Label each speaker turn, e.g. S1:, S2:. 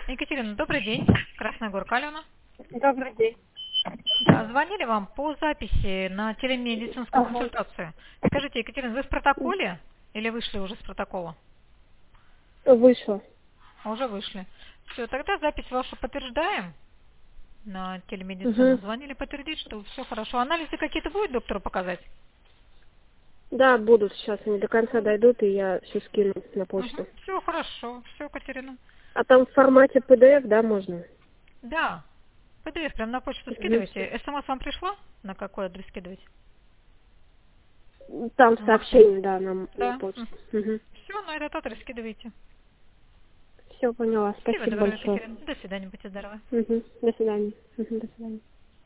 S1: Екатерина, добрый день. Красная Горка, Алена.
S2: Добрый день.
S1: Да, звонили вам по записи на телемедицинскую
S2: Ага.
S1: консультацию. Скажите, Екатерина, вы в протоколе или вышли уже с протокола?
S2: Вышла.
S1: Уже вышли. Все, тогда запись вашу подтверждаем на телемедицину.
S2: Угу.
S1: Звонили подтвердить, что все хорошо. Анализы какие-то будет доктору показать?
S2: Да, будут сейчас, они до конца дойдут, и я все скину на почту.
S1: Все хорошо, все, Катерина.
S2: А там в формате PDF, да, можно?
S1: Да, PDF прям на почту
S2: Угу.
S1: скидывайте. СМС вам пришло? На какой адрес скидывать?
S2: Там
S1: Максим.
S2: сообщение, да, на
S1: Да.
S2: почту. Угу.
S1: Все, на этот адрес скидывайте.
S2: Все, поняла.
S1: Всего
S2: Спасибо
S1: доброго,
S2: большое.
S1: Екатерина. До свидания, будьте здоровы.
S2: Угу. До свидания. Угу. До свидания.